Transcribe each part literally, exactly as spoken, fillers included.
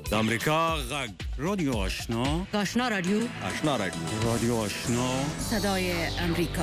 د امریکا غږ رادیو آشنا آشنا رادیو آشنا رادیو رادیو آشنا صدای امریکا.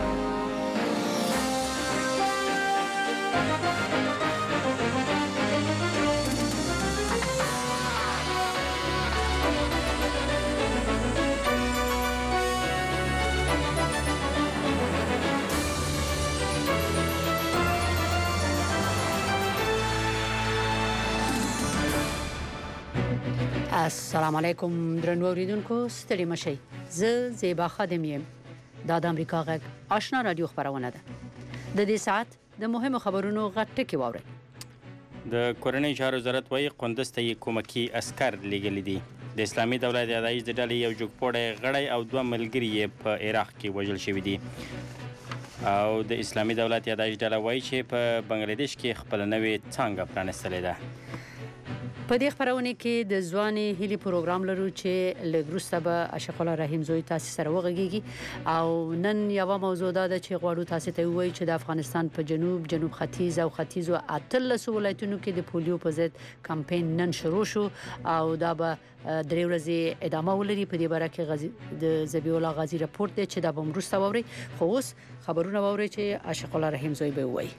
السلام علیکم درنو اوریدونکو، ستړي مشئ. زه زیبا خادم یم. دا د امریکا غږ آشنا رادیو خبرونه ده. د دې ساعت د مهمو خبرونو غټ ټکی واورئ. د کورنۍ چارو وزارت وايي قندوز ته یې کومکي عسکر لیږلي دي. د اسلامي دولت یادایش د ډلې یو جوګپوړی غړی او دوه ملګري یې په عراق کې وژل شوي دي. او د اسلامي دولت یادایش ډله وایي چې په بنګلادیش کې خپله نوې څانګه پرانیستلې ده. په دې خبرونه کې د ځواني هلي پروګرام لرو چې لږ وروسته به اشرف الله رحیم زوی تاسو سره وغږیږي. او نن یو موضوع دا ده چې غواړو تاسو ته ووایو چې د افغانستان په جنوب جنوب ختیځ او ختیځ او اتلس ولایتونو کې د پولیو په ضد کمپاین نن شروع شو او دا به درې ورځې ادامه ولري. په دې باره کې غازی د ذبیح الله غازی راپورټ دی چې دا به وروسته واورئ. خو اوس خبرونه واورئ چې اشرف الله رحیم زوی به ووایي.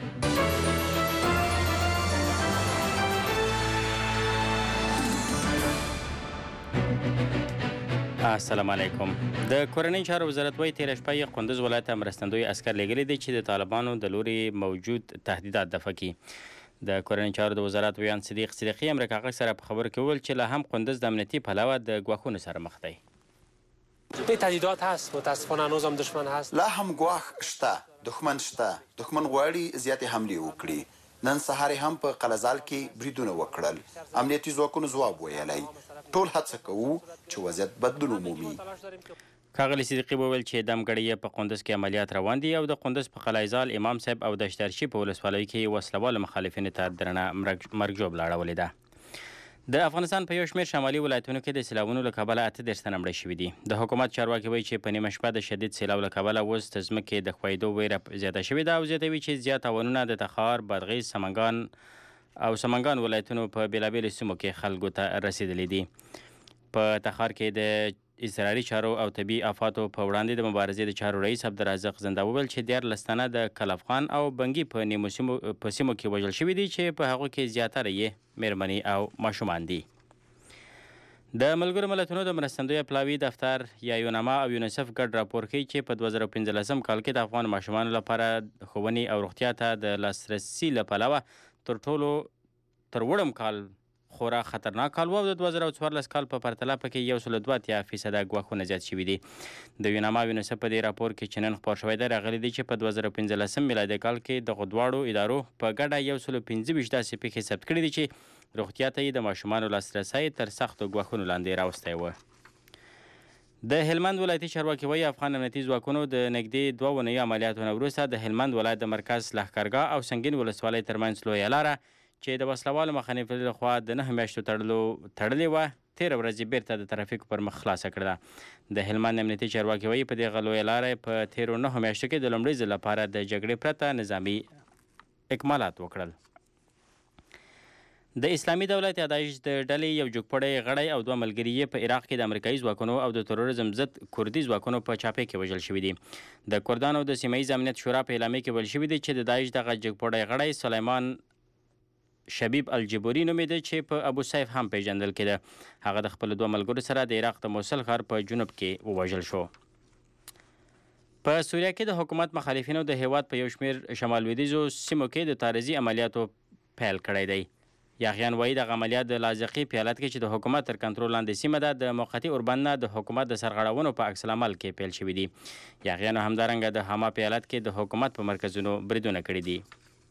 السلام علیکم. د کورنۍ چارو وزارت وايي تېره شپه یې قندوز ولایت ته مرستندوی عسکر لیږلي دي چې د طالبانو د لوري موجود تهدیدات دفع کړي. د کورنۍ چارو د وزارت ویان صدیق صدیقي امریکا غږ سره په خبرو کې وویل چې لا هم قندوز د امنیتي پلوه د ګواښونو سره مخ دی. تهدیدات هست، متاسفانه هنوز هم دشمن هست. لا هم ګواښ شته، دښمن شته. دښمن غواړي زیاتې حملې وکړي. نن سهار هم په قلزال کې بریدونه وکړل. امنیتي ځواکونو ځواب ویلی. ټول هڅه کوو چې وضعیت بدلون ومومي. ښاغلي صدیقي وویل چې دمګړۍ په قندوز کې عملیات روان دي او د قندوز په قلعه ځال امام صاحب او د شترشي په ولسوالۍ کې وسلوالو مخالفینو ته درنه مرګ ژوبله اړولې ده. د افغانستان په یو شمېر شمالي ولایتونو کې د سیلابونو له کبله اته دېرش تنه مړه شوي دي. د حکومت چارواکي وایي چې په نیمه شپه د شدید سیلاب له کبله اوس د ځمکې د ښویېدو ویره زیاته شوې ده او زیاتوي چې زیات تاوانونه د تخار، بادغیس، سمنګان او سمنګان ولایتونو په بېلابېلو سیمو کې خلکو ته رسېدلي دي. په تخار کې د اضطراري چارو او طبي آفاتو په وړاندې د مبارزې د چارو رئیس عبدالرزاق زنده وویل چې دیارلس تنه د کلفخان او بنګي په نیمو سیمو په سیمو کې وژل شوي دي چې په هغو کې زیاتره یې میرمنې او ماشومان دي. د ملګرو ملتونو د مرستندوی پلاوي دفتر یا یونما او یونیسف ګډ راپور کوي چې په دوه زره پنځلسم کال کې د افغان ماشومانو لپاره ښوونې او روغتیا ته د لاسرسي له پلوه تر ټولو تر وړم کال خورا خطرناک کال و او د دوه زره څوارلس کال په پرتله پکې یو سل دوه اتیا فیصده ګواښونه زیات شوي دي. د یونما او یونیسف په دې راپور کې چې نن خپور شوی دی راغلي دي چې په دوه زره پنځلسم میلادي کال کې دغو دواړو ادارو په ګډه یو سل پنځه ویشت داسې پېښې ثبت کړي دي چې روغتیا ته یې د ماشومانو لاسرسی تر سختو ګواښونو لاندې راوستی و. د هلمند ولایتي چارواکي وایي افغان امنیتي ځواکونو د نږدې دوه اونیو عملیاتو نه وروسته د هلمند ولایت د مرکز لښکرګاه او سنګین ولسوالۍ ترمنځ لویه لاره چې د وسلوالو مخنیوي لخوا د نهه میاشتو تړلو تړلې وه تېره ورځ بیرته د ترافیکو پر مخ خلاصه کړه. د هلمند امنیتي چارواکي وایي په دغه لویه لاره په تېرو نهو میاشتو کې د لومړي ځل لپاره د جګړې پرته نظامي اکمالات وکړل. د اسلامي دولت یادایش د ډلې یو جوګپوړی غړی او دوه ملګري یې په عراق کې د امریکایي ځواکونو او د تروریزم ضد کردي ځواکونو په چاپې کې وژل شوي دي. د کردانو د سیمه ییز امنیت شورا په اعلامیه کې ویل شوي دي چې د داعش دغه جوګپوړی غړی سلیمان شبیب الجبوري نومېده چې په ابو سیف هم پیژندل کېده. هغه د خپلو دوه ملګرو سره د عراق د موصل ښار په جنوب کې ووژل شو. په سوریه کې د حکومت مخالفینو د هیواد په یو شمېر شمال لویدیځو سیمو کې د تعرضي عملیاتو پیل کړی دی. یاغیان وایي دغه عملیات د لاذقي پیالت کې چې د حکومت تر کنټرول لاندې سیمه ده د موقتي اوربند نه د حکومت د سرغړونو په عکس العمل کې پیل شوي دي. یاغیانو همدارنګه د حما پیالت کې د حکومت په مرکزونو بریدونه کړي دي.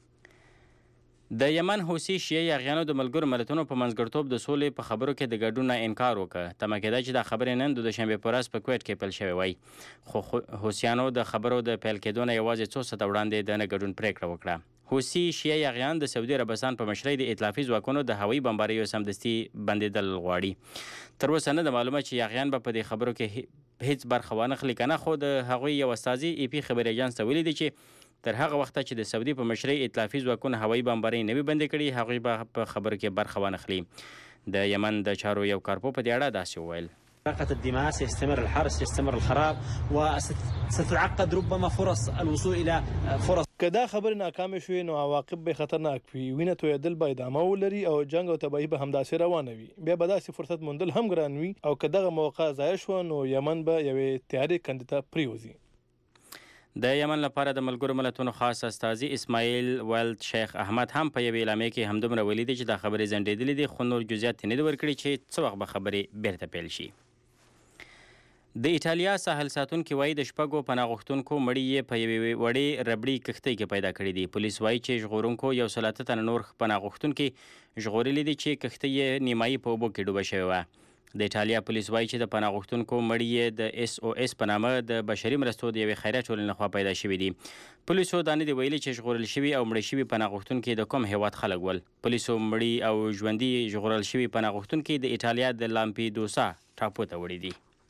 د یمن حوثي شیعه یاغیانو د ملګرو ملتونو په منځګړیتوب د سولې په خبرو کې د ګډون نه انکار وکړ. تمه کېده چې دا خبرې نن د دوشنبې په ورځ په کویټ کې پیل شوې وای. خو حوثیانو د خبرو د پیل کېدو نه یوازې څو ساعته وړاندې د نه ګډون پرېکړه وکړه. حوثي شیعه یاغیان د سعودي عربستان په مشرۍ د ائتلافي ځواکونو د هوایي بمباریو سمدستي بندېدل غواړي. تر اوسه نه ده معلومه چې یاغیان به په دې خبرو کې هیڅ برخه وانخلي که نه، خو د هغوی یو استازي ای پي خبري اژانس ته ویلي دي چې تر هغه وخته چې د سعودي په مشرۍ ائتلافي ځواکونو هوایي بمبارۍ نه وي بندې کړي هغوی به په خبرو کې برخه وانخلي. د یمن د چارو یو کارپو په دې اړه داسې وویل: إراقة الدماء سيستمر الحرب سيستمر الخراب وستتعقد ربما فرص الوصول إلى فرص. که دا خبرې ناکامې شوې نو عواقب به خطرناک وي. وینه تویېدل به ادامه ولري او جنګ او تباهي به همداسې روانه وي. بیا به داسې فرصت موندل هم ګران وي او که دغه موقع ضایع شوه نو یمن به یوې تیارې کندې ته پرېوځي. د یمن لپاره د ملګرو ملتونو خاص استازي اسماعیل ولد شیخ احمد هم په یوې اعلامیه کې همدومره ویلي دي چې دا خبرې ځنډېدلې دي خو نور جزئیات یې نه دي ورکړي چې څه وخت به خبرې بیرته پیل شي. د ایټالیا ساحل ساتونکي وایي د شپږو پناه غوښتونکو مړي یې په یوې وړې ربړي کښتۍ کې پیدا کړي دي. پولیس وایي چې ژغورونکو یو سل اته تنه نور پناه غوښتونکي ژغورلي دي چې کښتۍ یې نیمایي په اوبو کې ډوبه شوې وه. د ایټالیا پولیس وایي چې د پناه غوښتونکو مړي یې د اس او اس په نامه د بشري مرستو د یوې خیریه ټولنې لخوا پیدا شوي دي. پولیسو دا نه دي ویلي چې ژغورل شوي او مړه شوي پناه غوښتونکي د کوم هیواد خلک ول. پولیسو مړي او ژوندي ژغورل شوي پناه غوښتونکي د ایټالیا د لامپیدوسا ټاپو ته وړي دي.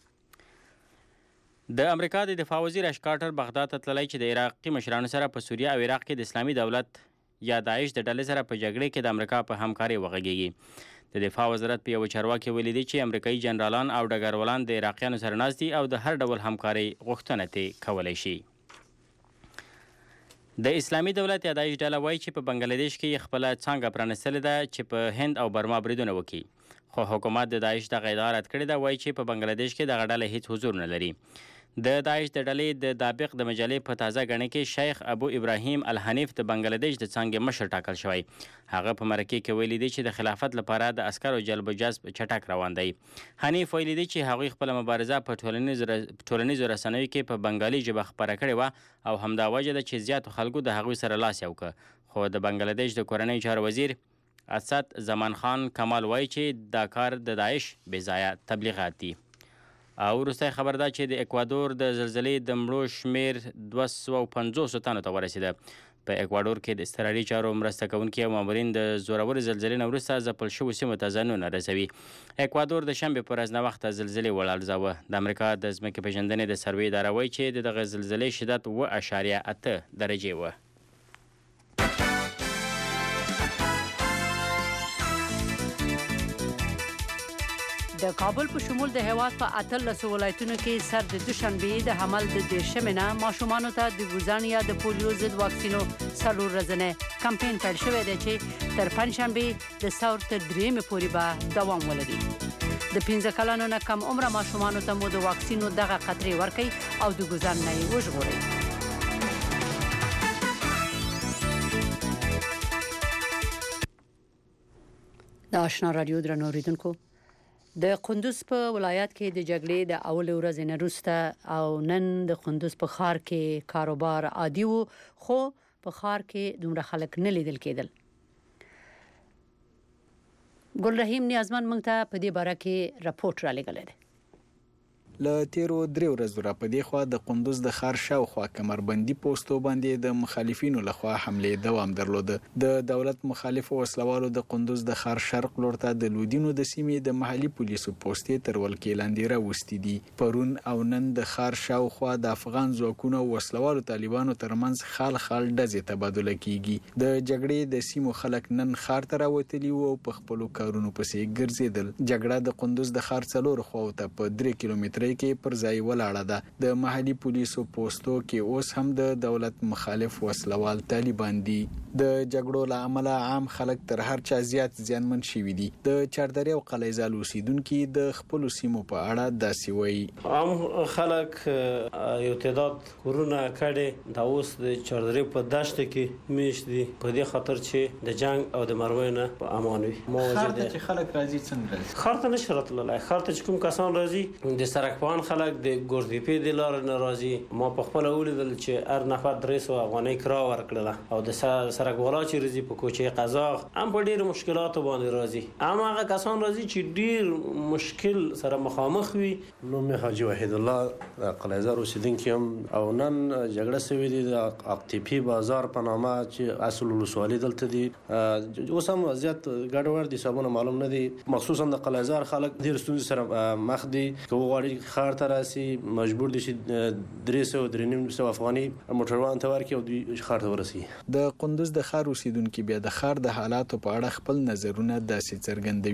د امریکا د دفاع وزیر اش کارټر بغداد ته تللی چې د عراقي مشرانو سره په سوریه او عراق کې د اسلامي دولت یا داعش د ډلې سره په جګړې کې د امریکا په همکارۍ وغږیږي. د دفاع وزارت په یوه چارواکي ویلي دي چې امریکایي جنرالان او ډګروالان د عراقیانو سره ناست دي او د هر ډول همکارۍ غوښتنه ترې کولی شي. د اسلامي دولت یا داعش ډله وایي چې په بنګلادیش کې خپله څانګه پرانستلې ده چې په هند او برما بریدونه وکړي. خو حکومت د داعش دغه ادعا رد کړې ده. وایي چې په بنګلادیش کې دغه ډله هیڅ حضور نه لري. د داعش د ډلې د دابق د مجلې په تازه ګڼه کې شیخ ابو ابراهیم الحنیف د بنګلادیش د څانګې مشر ټاکل شوی. هغه په مرکې کې ویلي دی چې د خلافت لپاره د عسکرو جلب و جذب چټک روان دی. حنیف ویلي دی چې هغوی خپله مبارزه په ټولنیزو رسنیو کې په بنګالي ژبه خپره کړې وه او همدا وجه ده چې زیاتو خلکو د هغوی سره لاس یو که. خو د بنګلادیش د کورنۍ چارو وزیر اسد زمان خان کمال وایي چې دا کار د داعش بېځایه تبلیغات دي. او وروستی خبر دا چې د اکوادور د زلزلې د مړو شمیر دوه سوه پنځوسو تنو ته ورسېده. په اکوادور کې د اضطراري چارو مرسته کوونکي او مامورین د زورورې زلزلې نه وروسته ځپل شوو سیمو ته ځانونه رسوي. اکوادور د شنبې په ورځ ناوخته زلزلې ولاړزاوه. د امریکا د ځمکې پیژندنې د سروې اداره وایي چې د دغه زلزلې شدت اوه اعشاریه اته درجې وه. د کابل په شمول د هیواد په اتلسو ولایتونو کې سر د دوشنبې د حمل د دېرشمې نه ماشومانو ته د ګوزن یا د پولیو ضد واکسینو څلور ورځنی کمپین پیل شوی دی چې تر پنجشنبې د سهار تر درېیمې پورې به دوام ولري. د پنځه کلنو نه کم عمره ماشومانو ته مو د واکسینو دغه قطرې ورکوي او د ګوزن نه یې وژغورئ. د آشنا رادیو درنو اوریدونکو، د قندوز په ولایت کې د جګړې د اول ورځې نه وروسته او نن د قندوز په ښار کې کاروبار عادي وو، خو په ښار کې دومره خلک نه لیدل کېدل. ګل رحیم نیازمن موږ ته په دې باره کې راپورټ را لېږلی دی. له تیرو درې ورځو را په دې خوا د قندوز د ښار شاوخوا کمربندي پوستو باندې د مخالفینو لخوا حملې دوام درلوده. د دولت مخالفو وسلوالو د قندوز د ښار شرق لور ته د لودینو د سیمې د محلي پولیسو پوستې تر ولکې لاندې راوستي دي. پرون او نن د ښار شاوخوا د افغان ځواکونو او وسلوالو طالبانو ترمنځ خال خال ډزې تبادله کیږي. د جګړې د سیمو خلک نن ښار ته راوتلي وو او په خپلو کارونو پسې ګرځېدل. جګړه د قندوز د ښار څلورو خواو ته په درې کیلومتره کې پر ځای ولاړه ده. د محلي پولیسو پوستو کې اوس هم د دولت مخالف وسلوال طالبان دي. د جګړو له امله عام خلک تر هر چا زیات زیانمن شوي دي. د چاردرې او قلعه‌زال اوسیدونکي د خپلو سیمو په اړه داسې وایي. عام خلک یو تعداد کورونه کړي دا اوس د چاردرې په دشت کې میشت دي په دې خاطر چې د جنگ او د مرمۍ نه په امان وي. خاطر چې خلک راځي څنګه راځي؟ خاطر ته نشي راتللی. خاطر ته چې کوم کسان راځي د سرکپان خلک د ګورډیپې د لارې نه راځي. ما په خپله ولیدل چې هر نفر درې سوه افغانۍ کرا ورکړله او د سرک والا چې راځي په کوچې قزاق هم په ډېرو مشکلاتو باندې راځي. هم هغه کسان راځي چې ډېر مشکل سره مخامخ وي. نوم مې حاجي وحید الله د قلعه‌زار اوسیدونکی یم او نن جګړه سوې ده د اقتیپي بازار په نامه چې اصل ولسوالي دلته دي. اوس هم وضعیت ګډوډ دي، حسابونه معلوم نه دي. مخصوصا د قلعه‌زار خلک ډېر ستونزې سره مخ دي. که وغواړي خار ته راسي مجبور دي چې درې سوه درې نیم سوه افغاني موټروان ته ورکړي او دوی خار ته ورسي. د قندوز د خار اوسیدونکو بیا د خار د حالاتو په اړه خپل نظرونه داسې څرګندوي.